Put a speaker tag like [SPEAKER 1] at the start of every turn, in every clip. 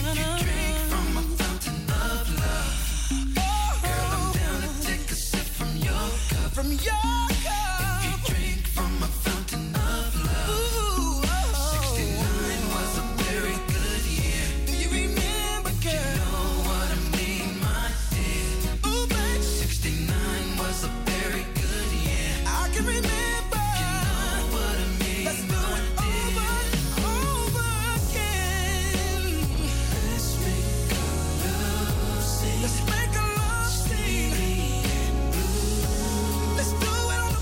[SPEAKER 1] Let's make a love scene. Let's do it on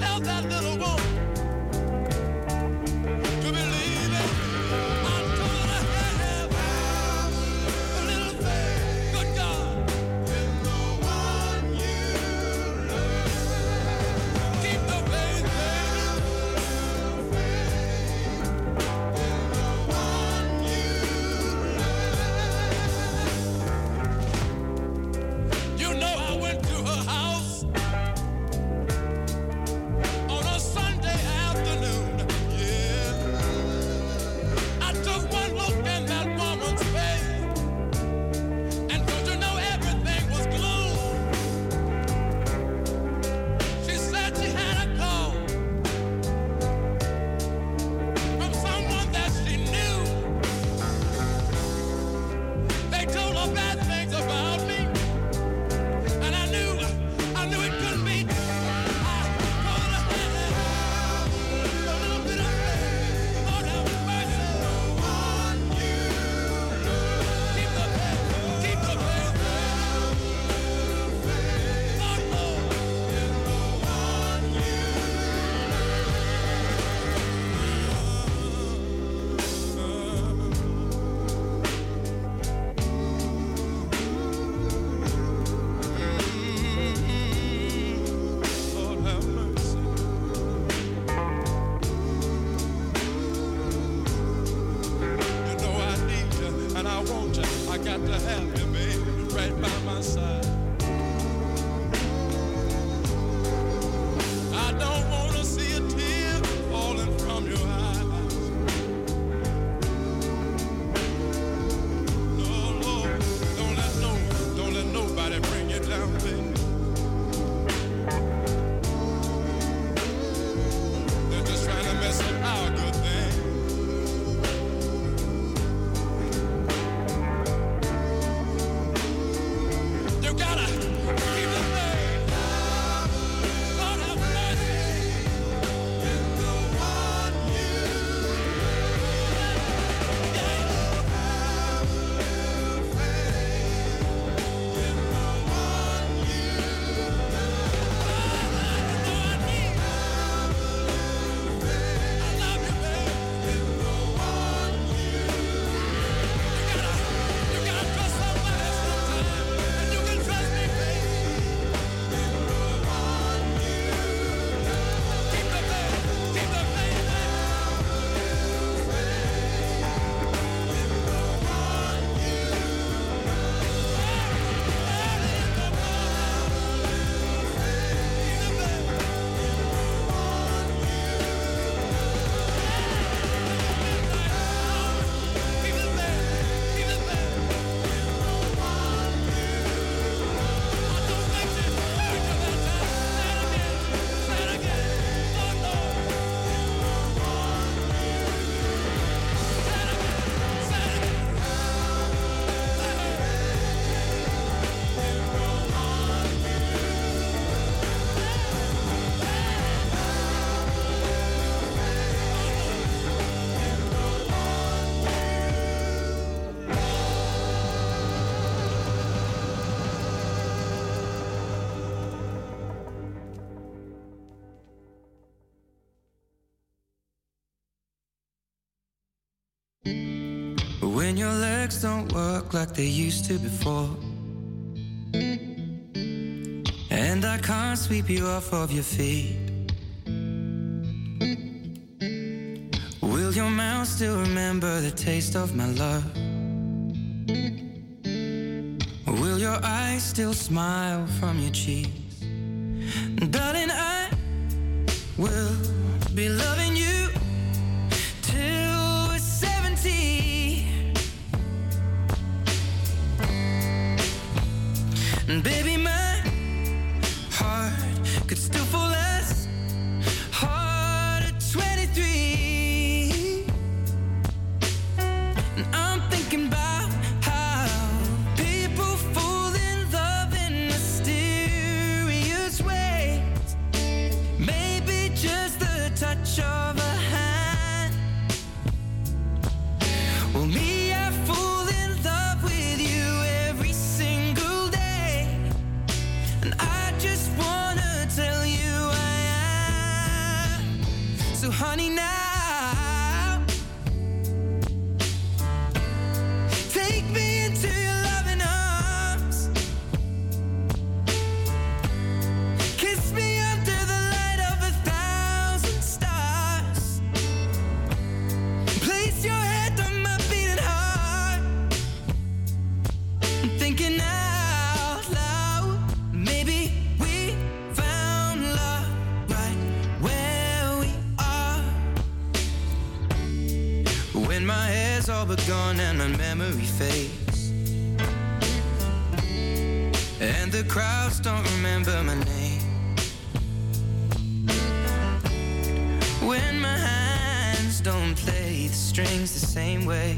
[SPEAKER 1] When your legs don't work like they used to before, and I can't sweep you off of your feet, will your mouth still remember the taste of my love? Will your eyes still smile from your cheeks? Darling, I will be loving you till we're 70. And baby, my heart could still fall as hard at 23. And I'm thinking about how people fall in love in mysterious ways. Maybe just the touch of a hand. Well, me, I fall in love with you every single day. And I just wanna tell you I honey, now take me into your loving arms. Kiss me under the light of 1,000 stars. Place your head on my beating heart. I'm thinking out loud, maybe we found love right where we are. When my hair's all but gone and my memory fades, and the crowds don't remember my name, when my hands don't play the strings the same way,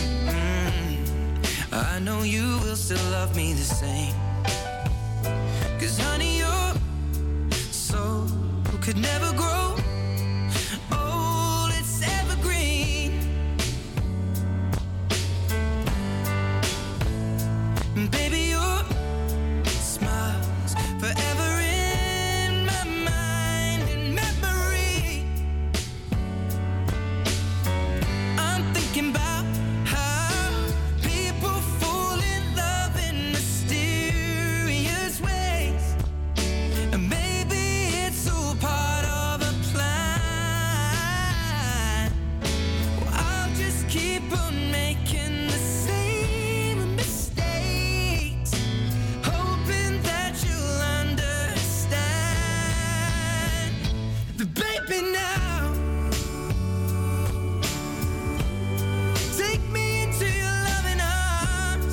[SPEAKER 1] I know you will still love me the same. 'Cause honey, your soul could never grow old, it's evergreen. Baby, your smile's forever in my mind and memory. I'm thinking about how people fall in love in mysterious ways, and maybe it's all part of a plan. Well, I'll just keep on making the same mistakes, hoping that you'll understand. The baby, now take me into your loving arms.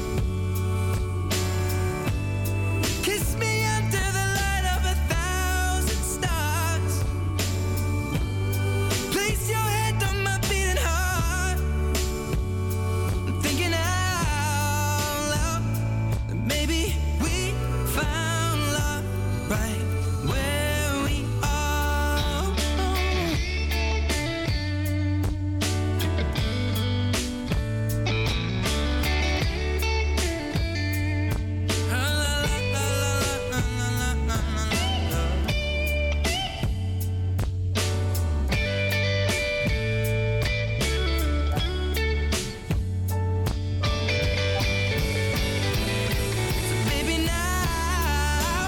[SPEAKER 1] Kiss me under the light of 1,000 stars. Place your head on my beating heart. I'm thinking out loud that maybe we found love right where we are. La, la, la, la, la, la, la, la, la. Baby, now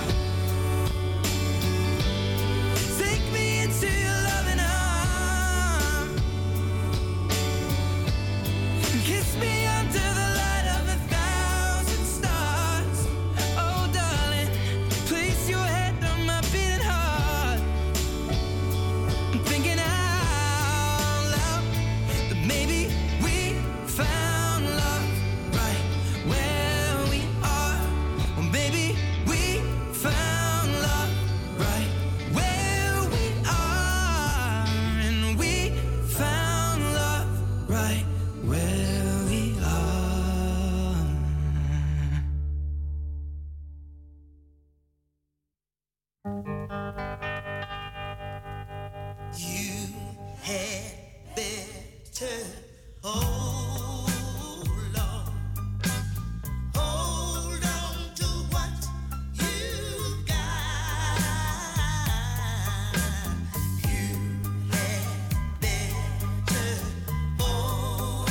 [SPEAKER 1] take me into your loving arms. Kiss me under the light of 1,000 stars. Oh, darling, place your head on my beating heart. I'm thinking out loud that maybe we found love right where we are. Or maybe we found love right where we are. And we found love right where we are. You had better hold on to what you got. You had better hold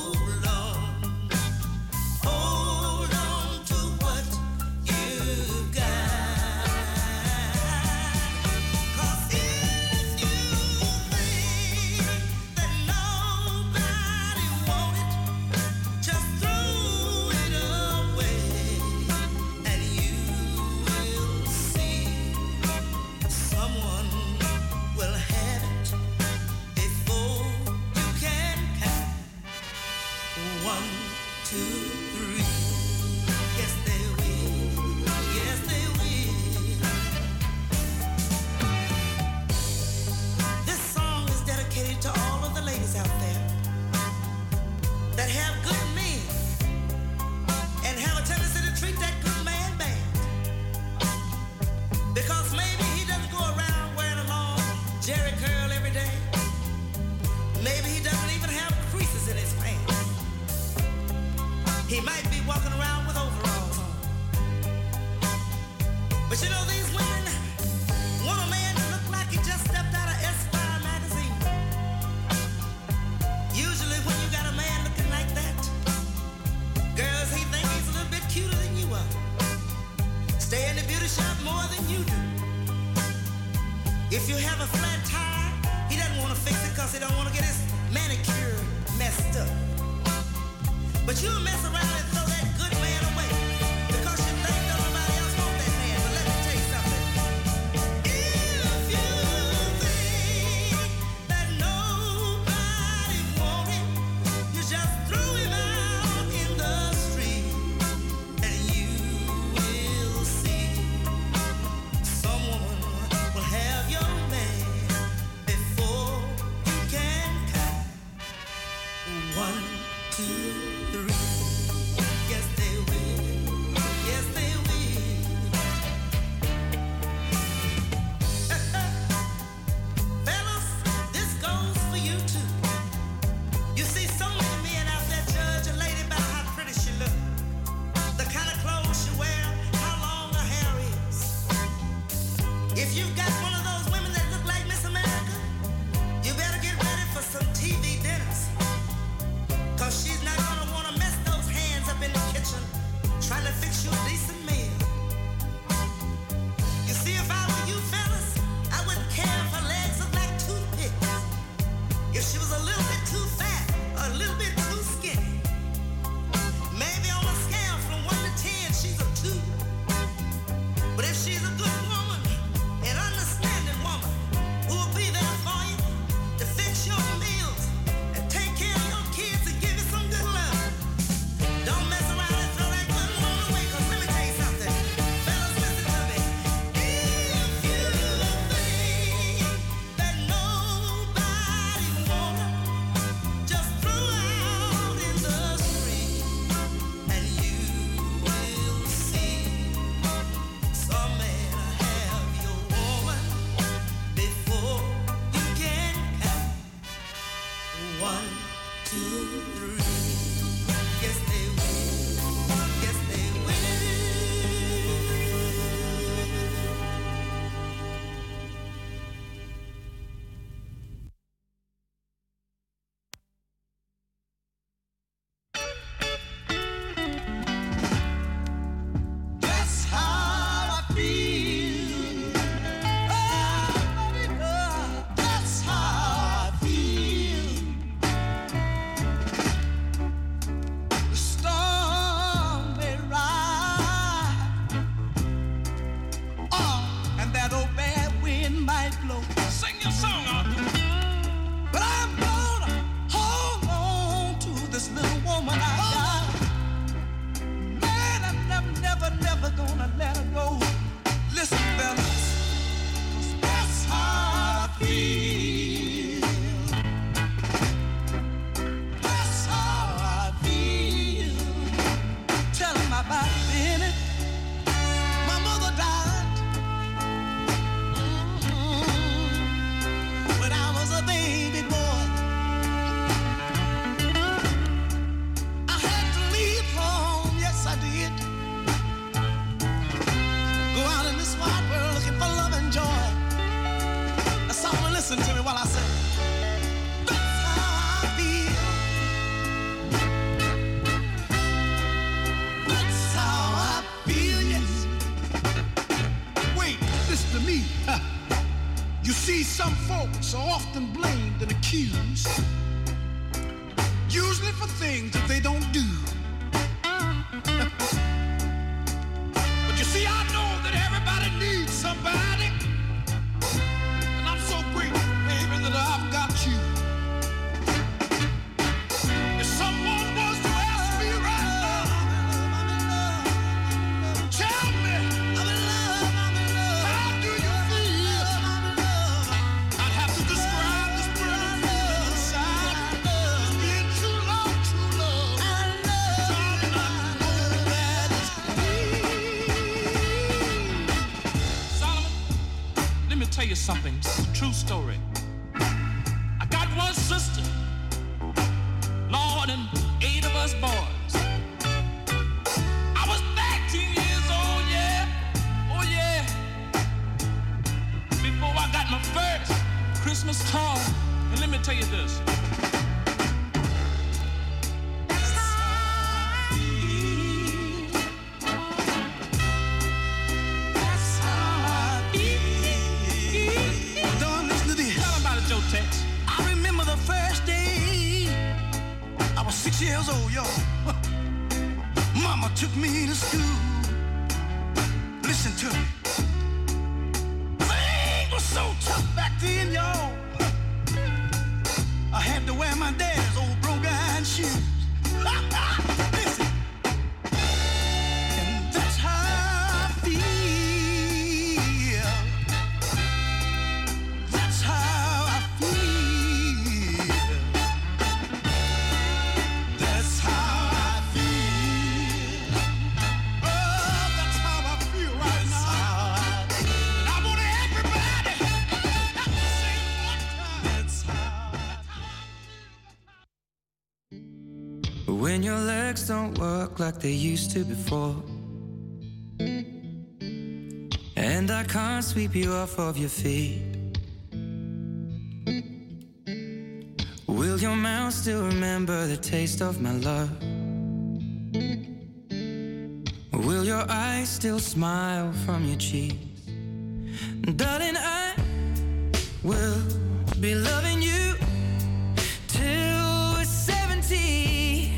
[SPEAKER 1] on to what you got. 'Cause if you think that nobody want it, just throw it away, and you will see someone will have it before you can count 1, 2, 3. Yes, they will. Yes, they will. This song is dedicated to all of the ladies out there that have good men and have a tendency to treat that good man bad. Because maybe he doesn't go around wearing a long jerry curl every day. Maybe he doesn't even have creases in his pants. He might be walking around with overalls on. But you know, these women want a man to look like he just stepped out of Esquire magazine.
[SPEAKER 2] that tie, he doesn't want to fix it because he don't want to get his manicure messed up. But you'll mess around and throw that good man away because you think nobody else wants that man. But let me tell you something. If you think that nobody wants him, you just throw him out in the street and you will see someone will have your man before you can count. 1, 2, 3. Yes, they will. Yes, they will. Fellas, this goes for you too. You see so many men out there judge a lady by how pretty she look, the kind of clothes she wear, how long her hair is. If you've got one of those women that look like Miss America, you better get ready for some TV dinners. Cause she's not gonna wanna mess those hands up in the kitchen trying to fix you a decent meal. You see, if I were you fellas, I wouldn't care if her legs looked like toothpicks. If she was a little bit too fat or a little bit too skinny. Maybe on a scale from 1 to 10, she's a 2. But if she's a good woman, an understanding woman, who will be there for you to fix your meals and take care of your kids and give you some good love. Don't mess around and throw that good woman away, cause let me tell you something. Fellas, listen to me. If you think that nobody wants her, just throw out in the street and you will see some man have your woman before you can count. 1, 2, 3. Yes, they will. Yes, they will. That's how I feel. That's how I feel. The storm may ride, and that old bad wind might blow. Sing your song, Arthur. But I'm gonna hold on to this little woman I got. Man, I'm never gonna let her go. Listen, fellas, 'cause that's how I feel. That's how I feel. Tell him about Benny. My mother died when I was a baby boy. I had to leave home, yes I did. Go out in this wide world looking for love and joy. Now someone listen to me while I say, that's how I feel. That's how I feel, yes.
[SPEAKER 3] Wait, listen to me. You see, some folks are often blamed and accused, usually for things that they don't do. But you see, I know that everybody needs somebody, and I'm so grateful, baby, that I've got you. If someone was to ask me right now, tell me, how do you feel? I'd have to describe this burning feeling inside as being true love, true love. Darling, I know that it's real.
[SPEAKER 4] Solomon, let me tell you something. It's a true story. I got one sister, Lord, and 8 of us boys. I was 13 years old, yeah. Oh, yeah. Before I got my first Christmas toy. And let me tell you this.
[SPEAKER 2] That's how I feel. That's how I feel.
[SPEAKER 3] Darling, listen to years old, y'all. Mama took me to school. Listen to me. Things was so tough back then, y'all. I had to wear my dad's old broke-iron shoes. Listen. And that's how I feel. That's how I feel. That's how I feel. Oh, that's how I feel right now. And I want everybody to sing one time. That's how I feel.
[SPEAKER 1] When your legs don't work like they used to before, and I can't sweep you off of your feet, will your mouth still remember the taste of my love? Will your eyes still smile from your cheeks? Darling, I will be loving you till we're 70.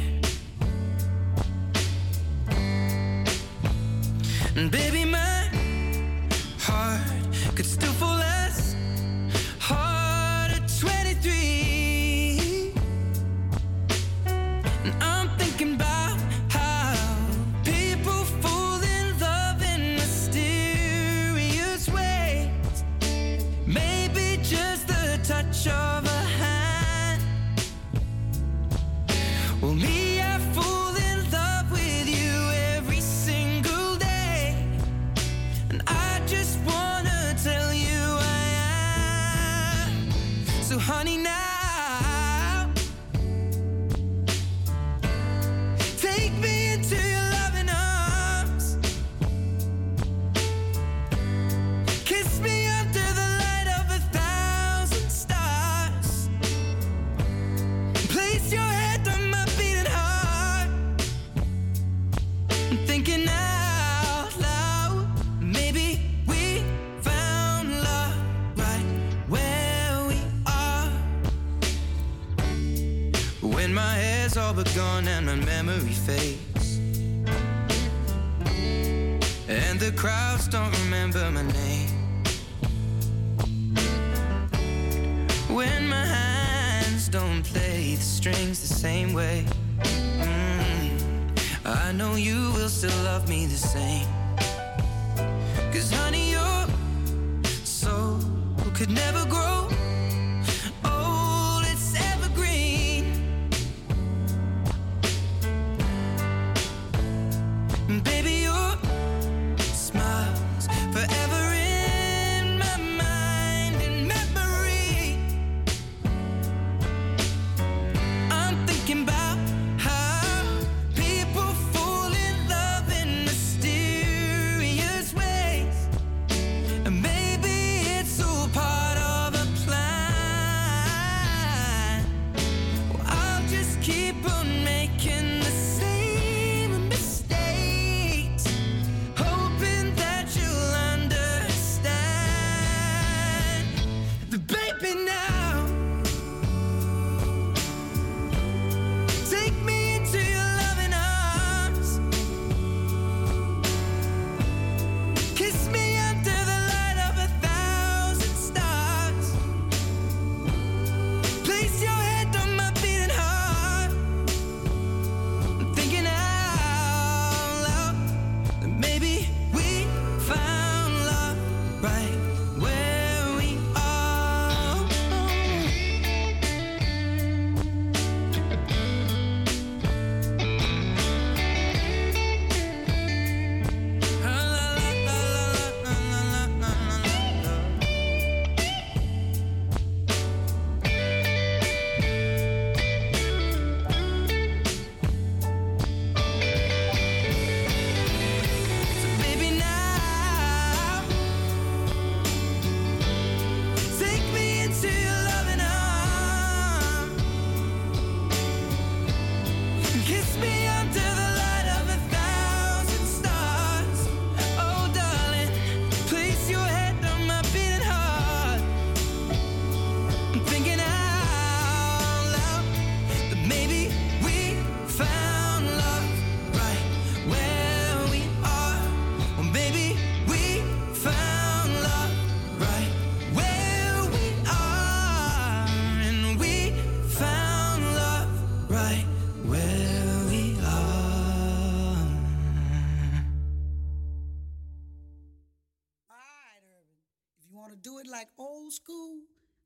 [SPEAKER 1] And baby, my heart could still fall as hard at 23. And I'm thinking about how people fall in love in mysterious ways. Maybe just the touch of a hand. Well, me, I fall in love with you every single day. And I just wanna tell you I am. So honey, now take me into your loving arms. Kiss me under the light of 1,000 stars. Place your head on my beating heart. I'm thinking out loud, maybe we found love right where we are. When my hair's all but gone and my memory fades, and the crowds don't remember my name, when my hands don't play the strings the same way, I know you will still love me the same. 'Cause honey, your soul could never grow old, it's evergreen. And baby, your smile's forever in my mind and memory. I'm thinking about how people fall in love in mysterious ways. And maybe it's all part of a plan.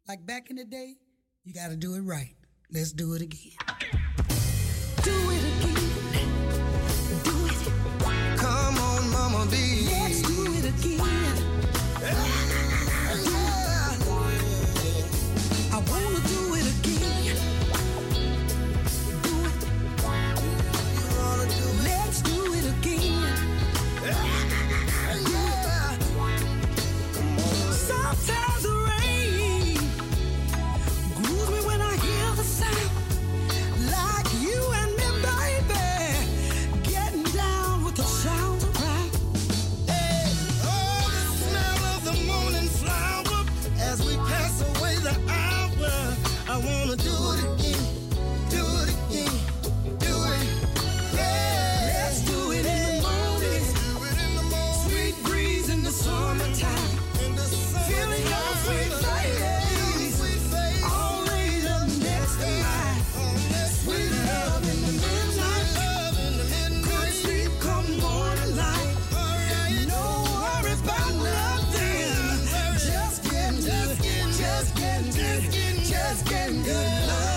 [SPEAKER 5] Like back in the day, you got to do it right. Let's do it again. Do it again. Do it.
[SPEAKER 3] Come on, Mama B.
[SPEAKER 5] Let's do it again. I wanna do it again. Do it. Let's do it again. Sometimes the rain grooves me when I hear the sound. Like you and me, baby, getting down with the sounds around.
[SPEAKER 3] Hey, oh, the smell of the morning flower as we pass away the hour. I wanna do it again, do it again, do it. Yeah,
[SPEAKER 5] Let's do it in the morning.
[SPEAKER 3] do it in the morning.
[SPEAKER 5] Sweet breeze in the summertime.
[SPEAKER 3] In the sun,
[SPEAKER 5] Feeling your sweet face.
[SPEAKER 3] sweet face.
[SPEAKER 5] All laid up next to mine. Sweet love in the midnight.
[SPEAKER 3] Love in the
[SPEAKER 5] Good
[SPEAKER 3] midnight.
[SPEAKER 5] sleep come morning light. No worries about nothing. Just getting good. Just getting good. Just getting good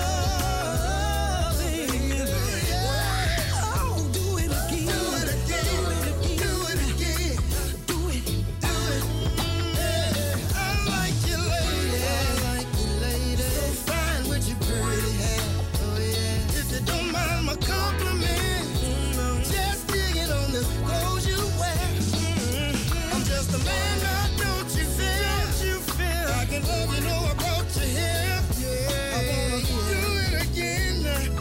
[SPEAKER 5] loving. Oh, do it again.
[SPEAKER 3] Do it again.
[SPEAKER 5] Do it again.
[SPEAKER 3] Do it again.
[SPEAKER 5] Do it.
[SPEAKER 3] Do it. I like you, lady. I like you, lady. So fine with your pretty hair. Oh yeah. If you don't mind my compliment, just digging on the clothes you wear. I'm just a man now, don't you feel? I can love you, know I brought you here. I wanna do it again.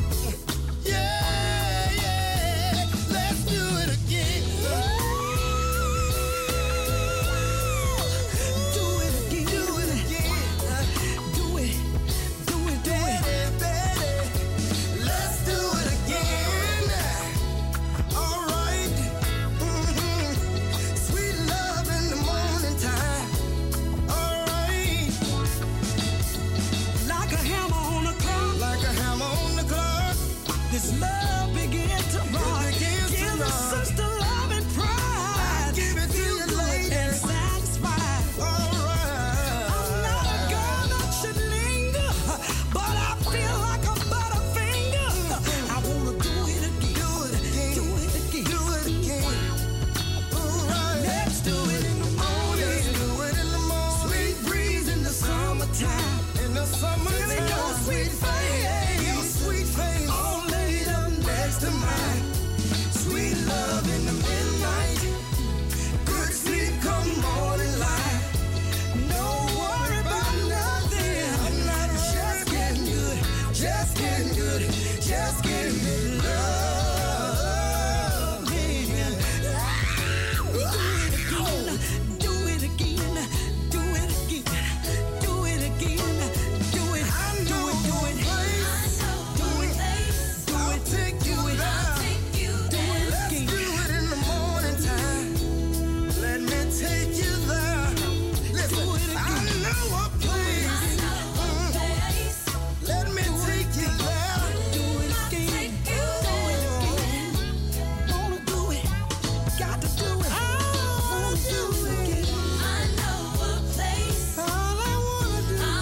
[SPEAKER 3] Yeah, yeah. Let's do it again.
[SPEAKER 5] Do it again.
[SPEAKER 3] Do it again.
[SPEAKER 5] Do it. Do it. Do it.
[SPEAKER 3] Betty, let's do it again. All right. Sweet love in the morning time. All right.
[SPEAKER 5] Like a hammer on a clock,
[SPEAKER 3] Like a hammer on the clock.
[SPEAKER 5] this love began to rock.
[SPEAKER 3] begins to
[SPEAKER 5] Give the
[SPEAKER 3] rock.
[SPEAKER 5] sister love and pride.
[SPEAKER 3] Give it to
[SPEAKER 5] Feel
[SPEAKER 3] you,
[SPEAKER 5] good
[SPEAKER 3] lady.
[SPEAKER 5] and satisfied.
[SPEAKER 3] All right.
[SPEAKER 5] I'm not a girl that should linger, but I feel like a butterfinger. I wanna do it again.
[SPEAKER 3] Do it again.
[SPEAKER 5] Do it again.
[SPEAKER 3] Do it again. All right.
[SPEAKER 5] Let's do it in the morning.
[SPEAKER 3] Let's do it in the morning.
[SPEAKER 5] Sweet breeze in the summertime.
[SPEAKER 3] In the summer.
[SPEAKER 5] Feeling your sweet face.
[SPEAKER 3] Your sweet face.
[SPEAKER 5] All laid up next to mine. Sweet love in the midnight. Good sleep come morning light. No worry about nothing.
[SPEAKER 3] I'm not
[SPEAKER 5] Just getting good. Just getting good. Just getting good love. Do it again. Do it again. Do it again. Do it.
[SPEAKER 3] I know
[SPEAKER 5] Do it.
[SPEAKER 3] a place.
[SPEAKER 5] Do it. Do
[SPEAKER 3] I'll
[SPEAKER 5] it.
[SPEAKER 3] take you there.
[SPEAKER 5] Do it
[SPEAKER 3] Let's
[SPEAKER 5] again.
[SPEAKER 3] do it in the morning time. Let me take you there. Listen,
[SPEAKER 5] Do it
[SPEAKER 3] I
[SPEAKER 5] again.
[SPEAKER 3] know a place. Let me take you there.
[SPEAKER 5] Do it again. Do it again. Wanna do it. Got to do it. Wanna do it again. All I wanna do. I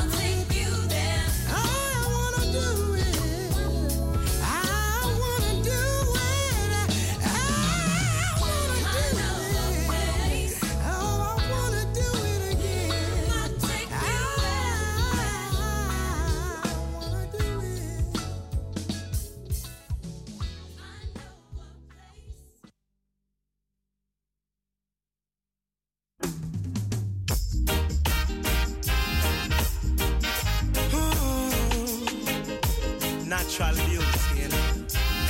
[SPEAKER 5] wanna do it. I wanna do it. I wanna do it. Oh, I wanna do it again. I wanna do it.
[SPEAKER 3] Natural beauty, you know.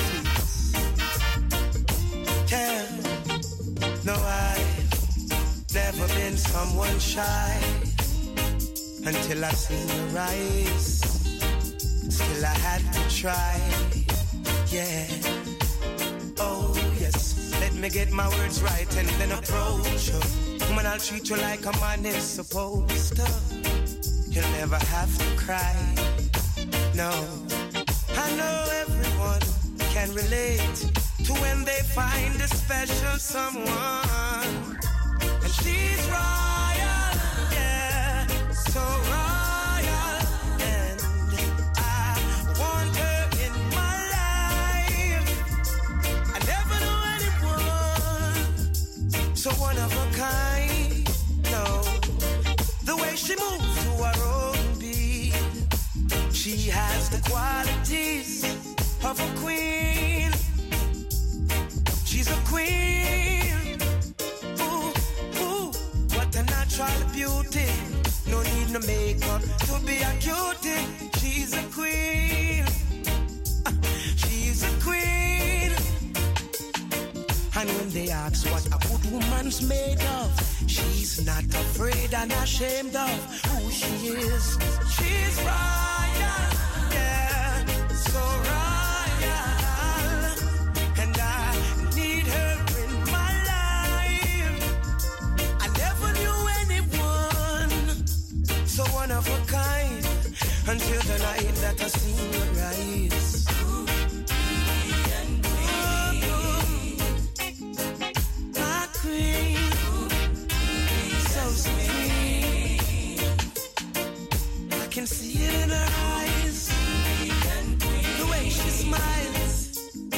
[SPEAKER 3] Yeah. No, I've never been someone shy until I seen your eyes. Still I had to try. Yeah. Oh, yes. Let me get my words right and then approach you. Woman, I'll treat you like a man is supposed to. You'll never have to cry. No. I know everyone can relate to when they find a special someone. And she's royal, yeah, so royal.
[SPEAKER 5] of a kind. No, the way she moves to her own beat, she has the qualities of a queen. She's a queen. Ooh, ooh, what a natural beauty. No need no makeup to be a cutie. She's a queen. She's a queen. And when they ask what a good woman's made of, she's not afraid and ashamed of who she is. She's royal, yeah, so royal. And I need her in my life. I never knew anyone so one of a kind until the night that I seen her rise. I can see it in her eyes, the way she smiles.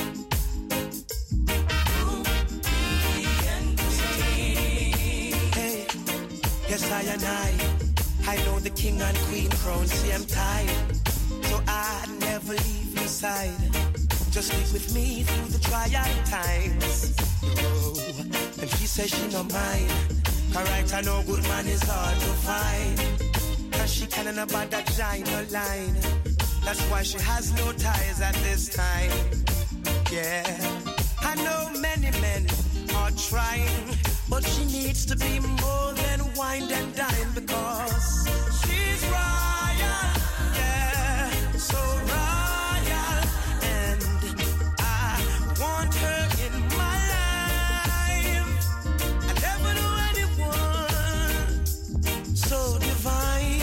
[SPEAKER 5] Hey, yes I know the king and queen crown same time, so I'd never leave your side. Just stick with me through the trial times. Oh, and she says she no mind, 'cause right I know good man is hard to find. Cause she can't about that giant line. That's why she has no ties at this time. Yeah, I know many men are trying, but she needs to be more than wine and dine, because she's royal, yeah, so royal. And I want her in my life. I never knew anyone so divine.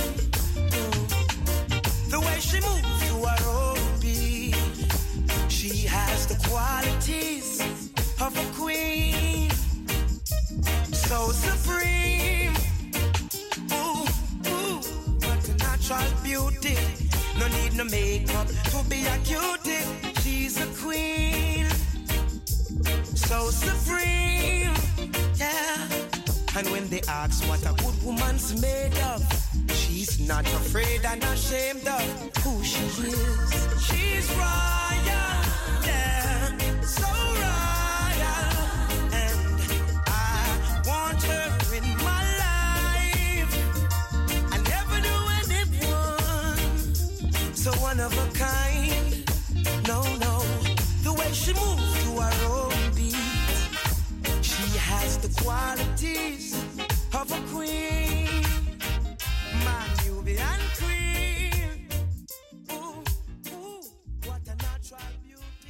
[SPEAKER 5] The way she moves to her own beat, she has the qualities of a queen, so supreme. Ooh, ooh, what a natural beauty. No need no makeup to be a cutie. She's a queen, so supreme, yeah. And when they ask what a good woman's made of, she's not afraid and ashamed of who she is. She's royal, yeah, so royal. And I want her in my life. I never knew anyone so one of a kind. No, no, the way she moves to her own beat, she has the qualities of a queen. My Nubian queen. Ooh, ooh, what a natural beauty.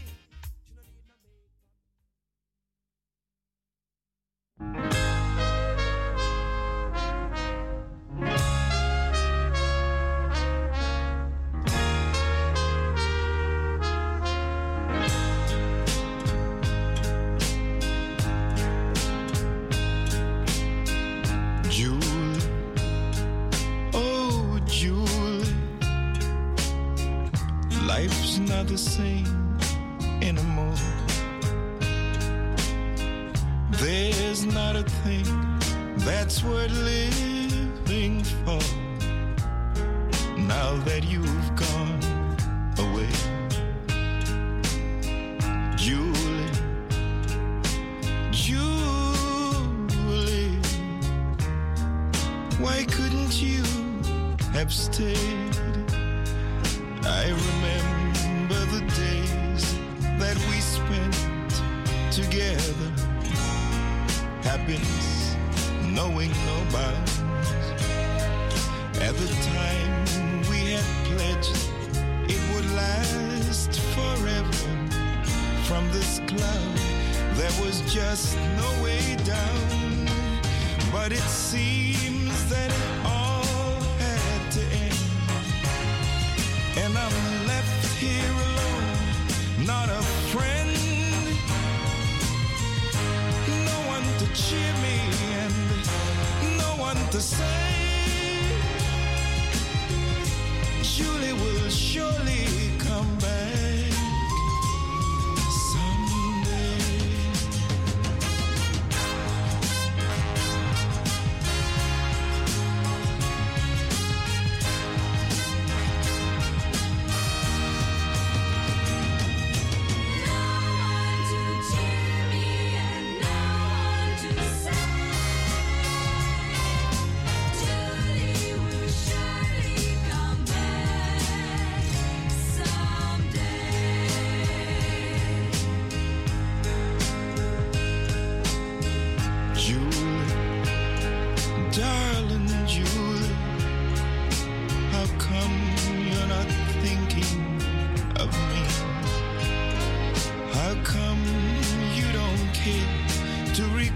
[SPEAKER 6] Life's not the same anymore. There's not a thing that's worth living for, now that you've gone away. Julie, Julie, why couldn't you have stayed? I remember the days that we spent together, happiness knowing no bounds. At the time we had pledged it would last forever. From this cloud there was just no way down, but it seems that it all had to end. And I'm left here alone, not a friend, no one to cheer me and no one to say Julie will surely come back someday.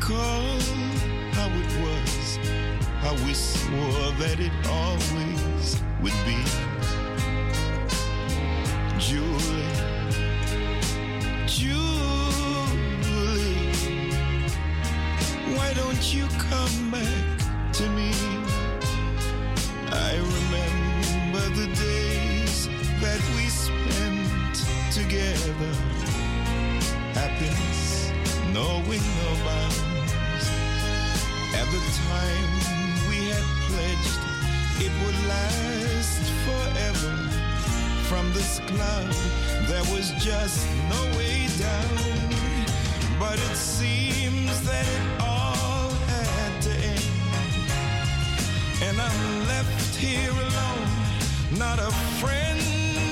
[SPEAKER 6] recall how it was, how we swore that it always would be. Julie, Julie, why don't you come back to me? I remember the days that we spent together, happiness knowing no bounds. At the time we had pledged it would last forever. From this cloud there was just no way down. But it seems that it all had to end, and I'm left here alone, not a friend,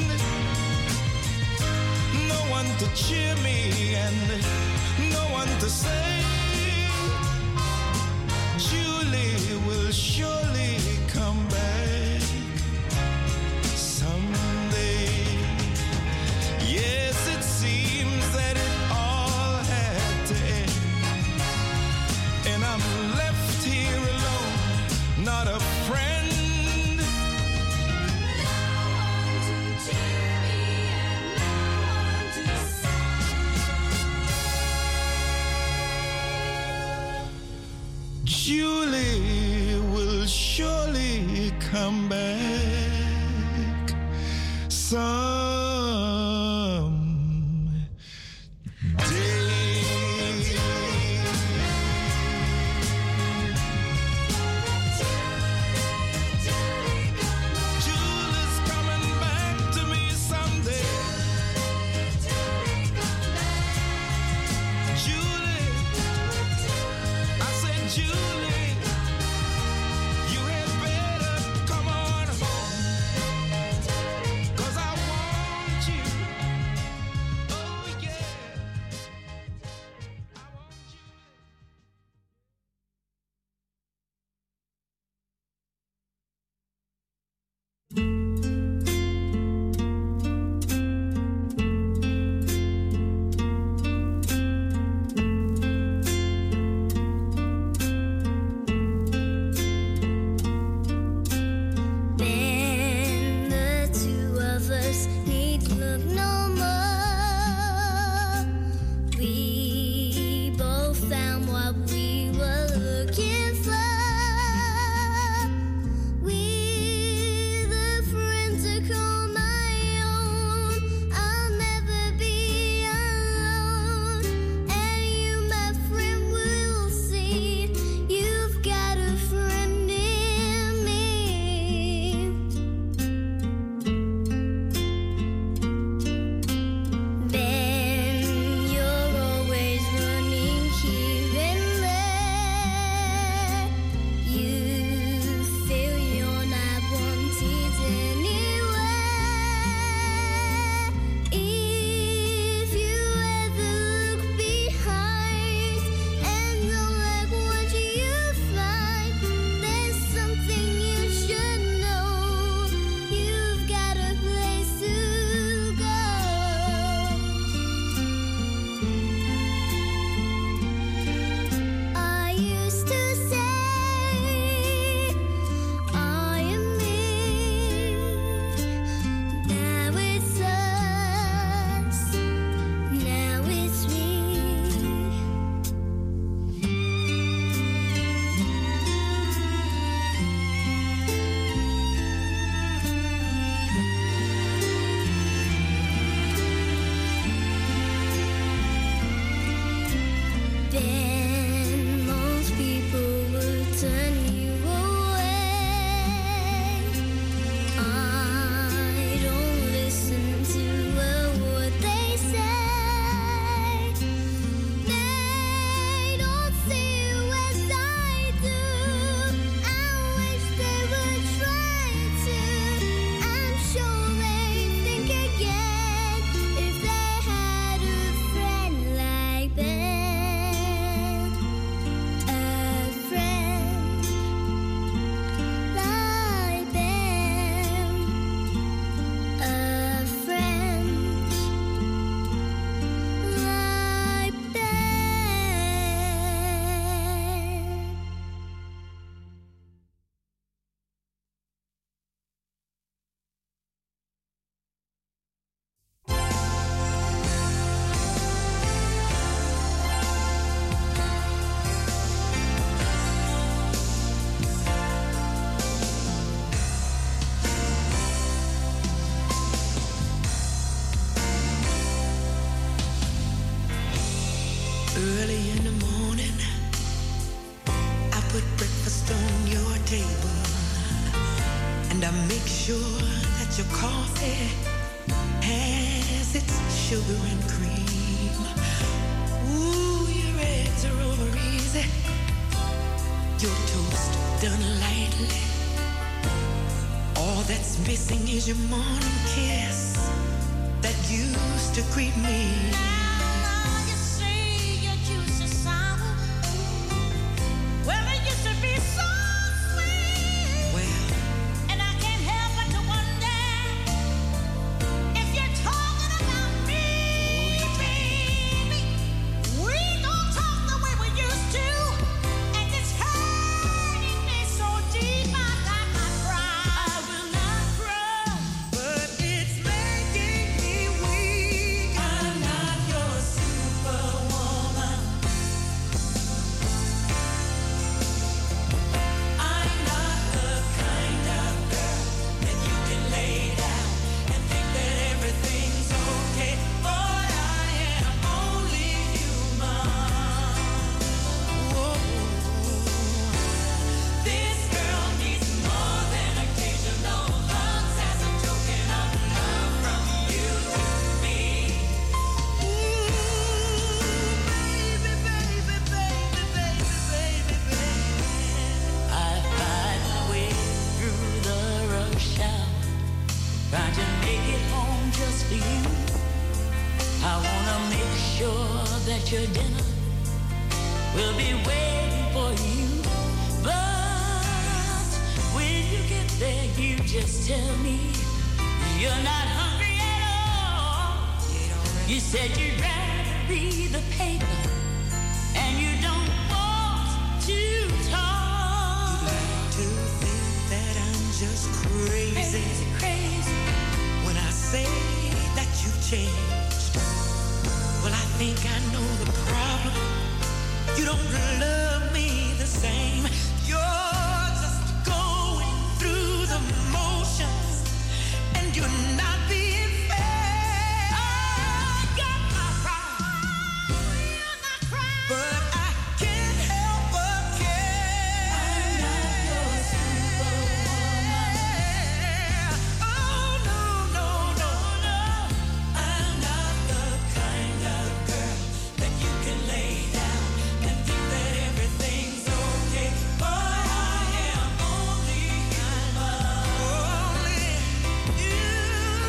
[SPEAKER 6] no one to cheer me and no one to say, Julie will surely come back someday. Yes, it seems that it all had to end, and I'm left here alone, not a friend. Julie will surely come back some day. Julie's coming back to me someday. Julie, I said Julie, you had better come on home, 'cause I want
[SPEAKER 2] coffee has its sugar and cream. Ooh, your eggs are over easy. Your toast done lightly. All that's missing is your morning kiss that used to greet me. Your dinner will be waiting for you. But when you get there, you just tell me you're not hungry at all. You said you'd rather read the paper and you don't want to talk. You like to think that I'm just crazy. Crazy. When I say that you've changed. Well, I think I know the problem. You don't love me the same. You're just going through the motions, and you're not being fair. I got my pride. You're not crying. But I can't help but care. I'm not your superwoman. Oh, no, no, no, no. I'm not the kind of girl that you can lay down and think that everything's okay. Boy, I am only human. Only human.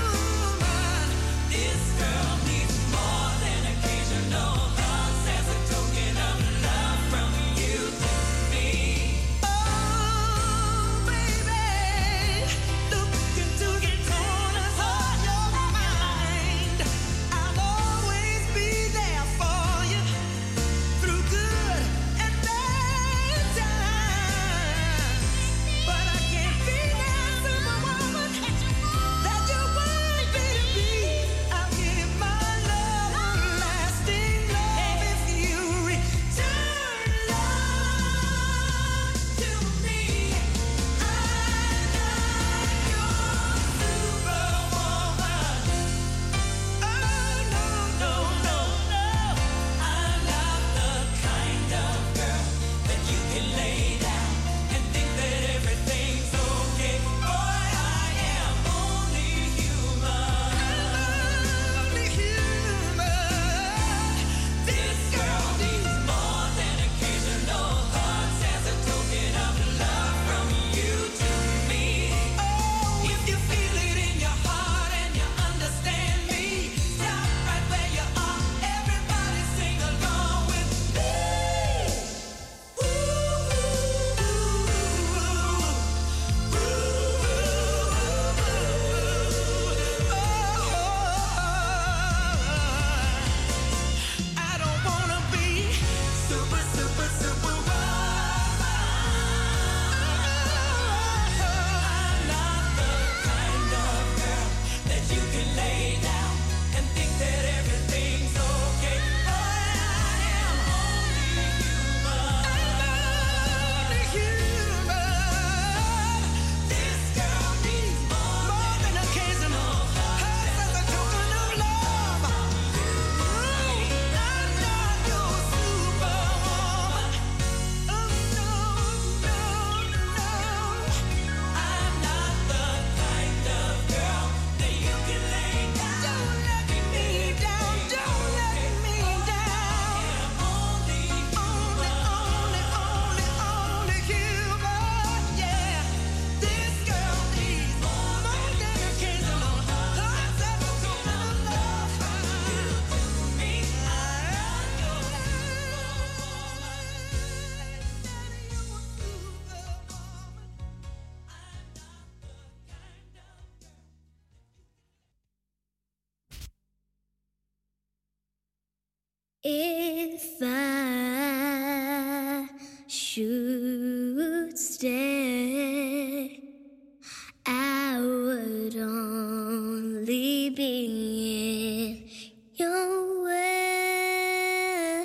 [SPEAKER 7] should stay, I would only be in your way.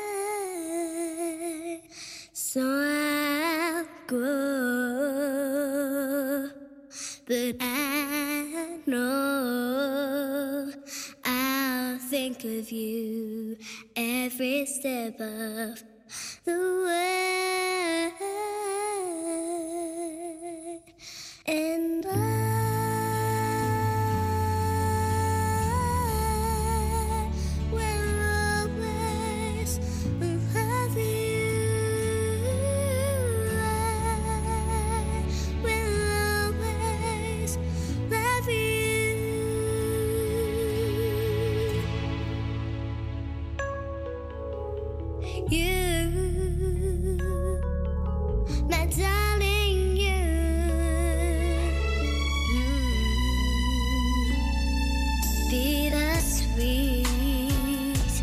[SPEAKER 7] So I'll go, but I know I'll think of you every step of the way. And I will always love you. I will always love you, my darling, you. Bittersweet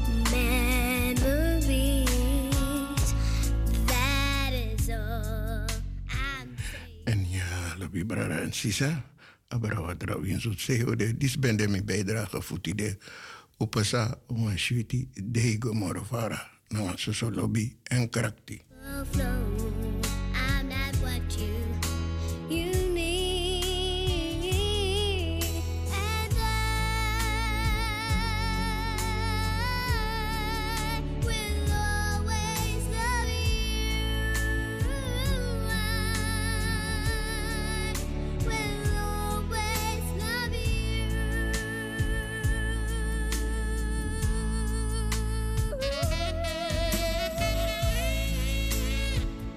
[SPEAKER 7] memories. That is all I'm saying.
[SPEAKER 8] En ja, Lobby Brada en Sisa, Abrawa Drawin Zotseo, de disbende mi bijdrage voetide, Upasa, Umashwiti, Dego Morovara, na Soso Lobby en Krakti.
[SPEAKER 7] Flow, I'm not what you need, and I will always love you. I will always love you.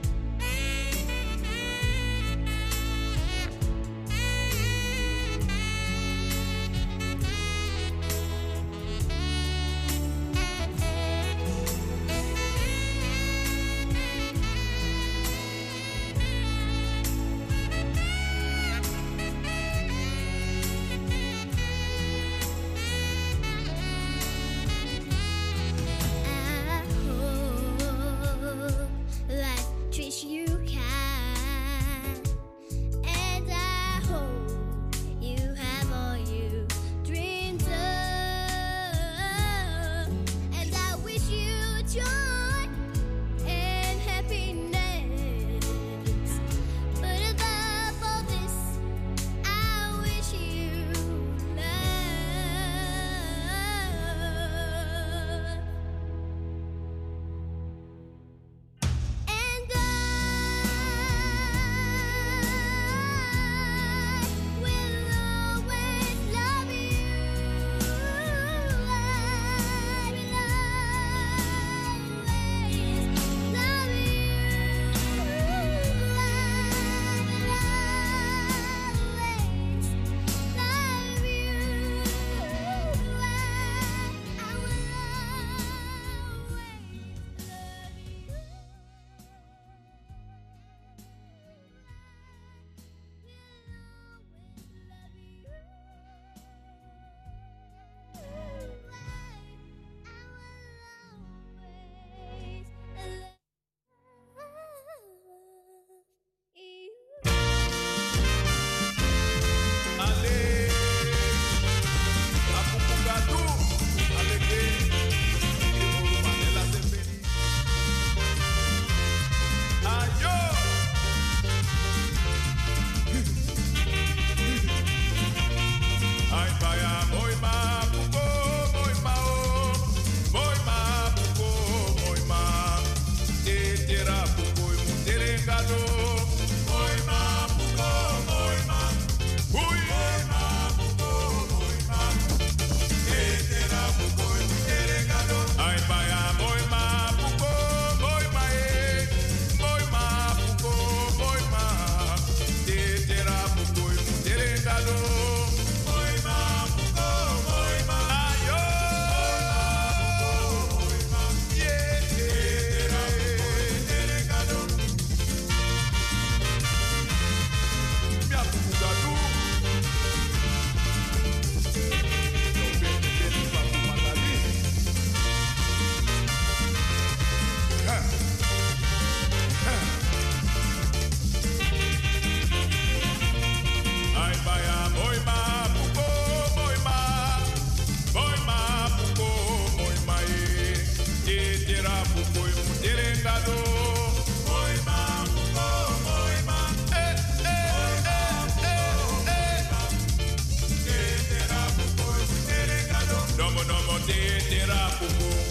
[SPEAKER 3] te te rapupu.